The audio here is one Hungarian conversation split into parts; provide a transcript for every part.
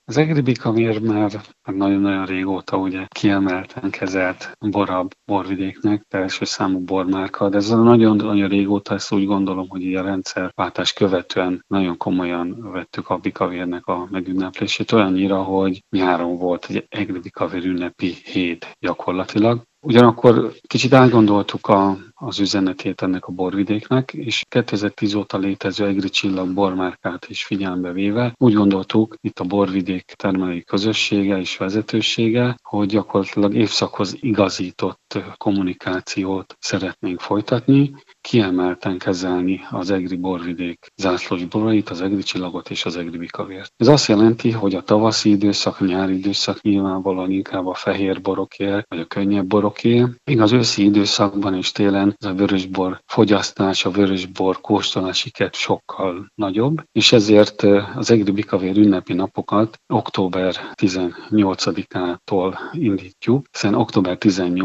Az egri bikavér már nagyon-nagyon régóta ugye kiemelten kezelt borvidéknek, első számú bormárka, de ez nagyon-nagyon régóta, ezt úgy gondolom, hogy így a rendszerváltás követően nagyon komolyan vettük a bikavérnek a megünneplését, olyannyira, hogy nyáron volt egy egri bikavér ünnepi hét gyakorlatilag. Ugyanakkor kicsit átgondoltuk az üzenetét ennek a borvidéknek, és 2010 óta létező Egri Csillag bormárkát is figyelembe véve úgy gondoltuk, itt a borvidék termelői közössége és vezetősége, hogy gyakorlatilag évszakhoz igazított kommunikációt szeretnénk folytatni, kiemelten kezelni az egri borvidék zászlós borait, az egri csillagot és az egri bikavért. Ez azt jelenti, hogy a tavaszi időszak, a nyári időszak nyilvánvalóan inkább a fehér boroké, vagy a könnyebb boroké. Míg az őszi időszakban és télen ez a vörösbor fogyasztás, a vörösbor kóstolási kedv sokkal nagyobb, és ezért az egri bikavér ünnepi napokat október 18-ától indítjuk, hiszen október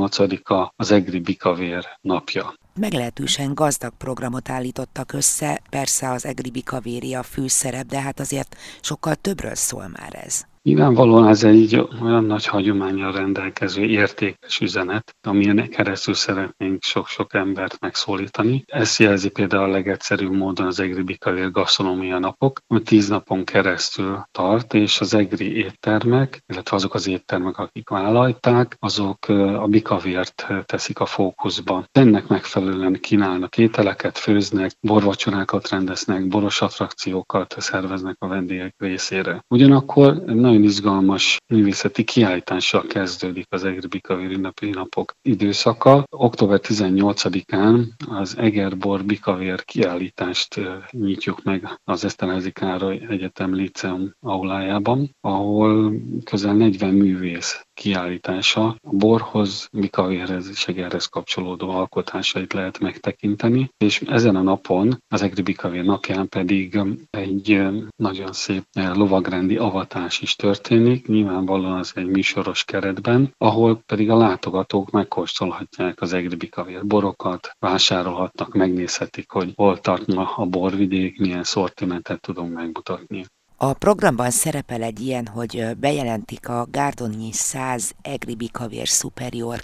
18-a az egri bikavér napja. Meglehetősen gazdag programot állítottak össze, persze az egri bikavéri a főszerep, de hát azért sokkal többről szól már ez. Nyilvánvalóan ez egy olyan nagy hagyománnyal rendelkező értékes üzenet, amin keresztül szeretnénk sok-sok embert megszólítani. Ezt jelzi például a legegyszerűbb módon az egri bikavér gasztronómia napok, ami 10 napon keresztül tart, és az egri éttermek, illetve azok az éttermek, akik vállalták, azok a bikavért teszik a fókuszba. Ennek megfelelően kínálnak ételeket, főznek, borvacsorákat rendeznek, boros attrakciókat szerveznek a vendégek részére. Ugyanakkor nagyon izgalmas művészeti kiállítással kezdődik az egri bikavér ünnepi napok időszaka. Október 18-án az Egerbor bikavér kiállítást nyitjuk meg az Eszterházy Károly Egyetem Líceum aulájában, ahol közel 40 művész kiállítása a borhoz, bikavérhez és egerhez kapcsolódó alkotásait lehet megtekinteni, és ezen a napon, az egri bikavér napján pedig egy nagyon szép lovagrendi avatás is történik, nyilvánvalóan az egy műsoros keretben, ahol pedig a látogatók megkóstolhatják az egri bikavér borokat, vásárolhatnak, megnézhetik, hogy hol tart ma a borvidék, milyen szortimentet tudunk megmutatni. A programban szerepel egy ilyen, hogy bejelentik a Gárdonyi 100 Egri Bikavér Superior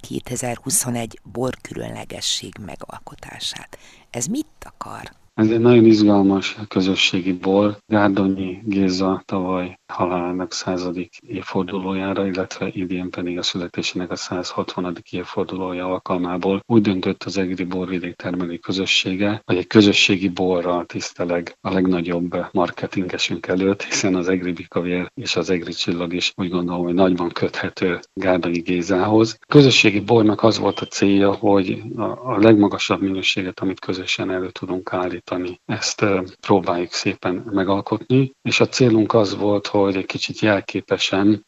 2021 borkülönlegesség megalkotását. Ez mit akar? Ez egy nagyon izgalmas közösségi bor. Gárdonyi Géza tavaly halálának 100. évfordulójára, illetve idén pedig a születésének a 160. évfordulója alkalmából úgy döntött az egri borvidék termelői közössége, hogy egy közösségi borral tiszteleg a legnagyobb marketingesünk előtt, hiszen az egri bikavér és az egri csillag is úgy gondolom, hogy nagyban köthető Gárdonyi Gézához. A közösségi bornak az volt a célja, hogy a legmagasabb minőséget, amit közösen elő tudunk állítani, ezt próbáljuk szépen megalkotni, és a célunk az volt, hogy egy kicsit jelképesen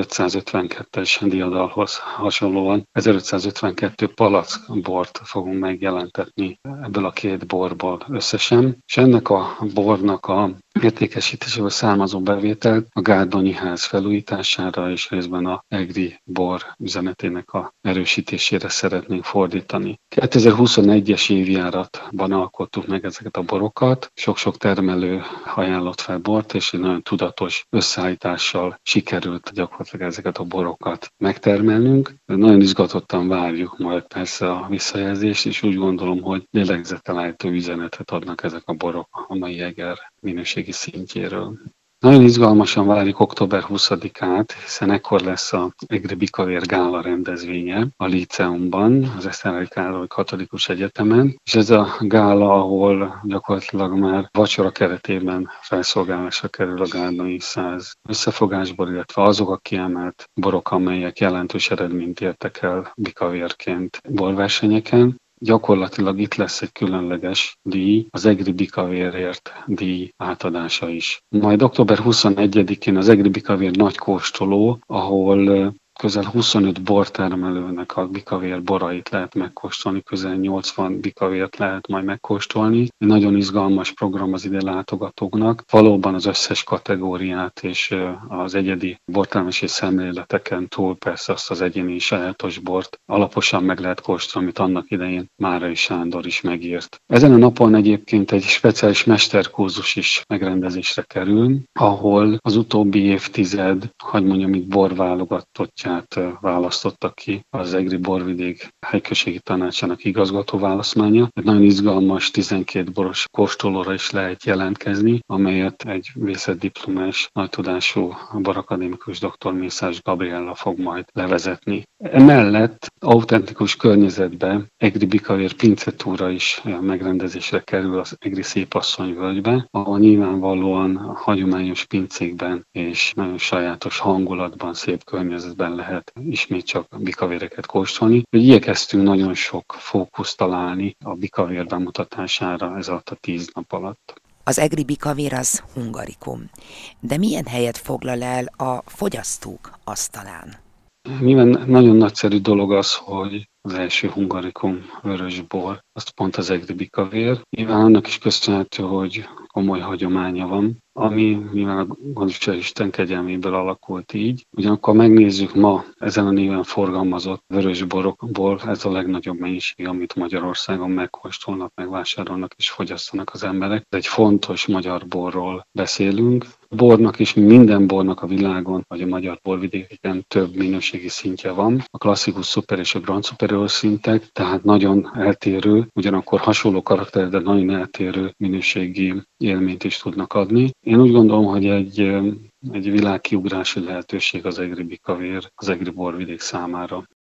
1552-es diadalhoz hasonlóan 1552 palack bort fogunk megjelentetni ebből a két borból összesen, és ennek a bornak a értékesítéséből származó bevételt a Gárdonyi ház felújítására és részben a egri bor üzenetének a erősítésére szeretnénk fordítani. 2021-es évjáratban alkottuk meg ezeket a borokat, sok-sok termelő ajánlott fel bort, és egy nagyon tudatos összeállítással sikerült gyakorlatilag ezeket a borokat megtermelnünk. Nagyon izgatottan várjuk majd persze a visszajelzést, és úgy gondolom, hogy lélegzetelállító üzenetet adnak ezek a borok a mai Eger minőségi szintjéről. Nagyon izgalmasan várjuk október 20-át, hiszen ekkor lesz a Egri Bikavér gála rendezvénye a Líceumban, az Eszterházy Károly Katolikus Egyetemen, és ez a gála, ahol gyakorlatilag már vacsora keretében felszolgálásra kerül a Gárdonyi 100 összefogásból, illetve azok a kiemelt borok, amelyek jelentős eredményt értek el bikavérként borversenyeken. Gyakorlatilag itt lesz egy különleges díj, az Egri Bikavérért díj átadása is. Majd október 21-én az Egri Bikavér nagy kóstoló, ahol közel 25 bortermelőnek a bikavér borait lehet megkóstolni, közel 80 bikavért lehet majd megkóstolni. Egy nagyon izgalmas program az ide látogatóknak. Valóban az összes kategóriát és az egyedi bortermelési szemléleteken túl persze azt az egyéni sajátos bort alaposan meg lehet kóstolni, amit annak idején Márai Sándor is megírt. Ezen a napon egyébként egy speciális mesterkurzus is megrendezésre kerül, ahol az utóbbi évtized, hogy mondjam, itt borválogatottját választottak ki az Egri Borvidék Helyközségi Tanácsának igazgató választmánya. Egy nagyon izgalmas 12 boros kóstolóra is lehet jelentkezni, amelyet egy vészetdiplomás, nagy tudású borakadémikus dr. Mészás Gabriella fog majd levezetni. Emellett autentikus környezetben Egri Bikavér pincetúra is megrendezésre kerül az Egri Szépasszonyvölgybe, ahol nyilvánvalóan hagyományos pincékben és nagyon sajátos hangulatban, szép környezetben lehet ismét csak bikavéreket kóstolni. Igyekeztünk nagyon sok fókuszt találni a bikavér bemutatására ez alatt a 10 nap alatt. Az egri bikavér az hungarikum, de milyen helyet foglal el a fogyasztók asztalán? Nyilván nagyon nagyszerű dolog az, hogy az első hungarikum vörösbor, azt pont az egri bikavér. Nyilván annak is köszönhető, hogy komoly hagyománya van, ami nyilván a Gondviselő Isten kegyelméből alakult így. Ugyanakkor megnézzük ma ezen a néven forgalmazott vörösborokból, ez a legnagyobb mennyiség, amit Magyarországon megkóstolnak, megvásárolnak és fogyasztanak az emberek. Egy fontos magyar borról beszélünk. A bornak is, minden bornak a világon, vagy a magyar borvidéken több minőségi szintje van. A klasszikus szuper és a grand superior szintek, tehát nagyon eltérő, ugyanakkor hasonló karakter, de nagyon eltérő minőségi élményt is tudnak adni. Én úgy gondolom, hogy egy világkiugrási lehetőség az egri bikavér, az egri borvidék számára.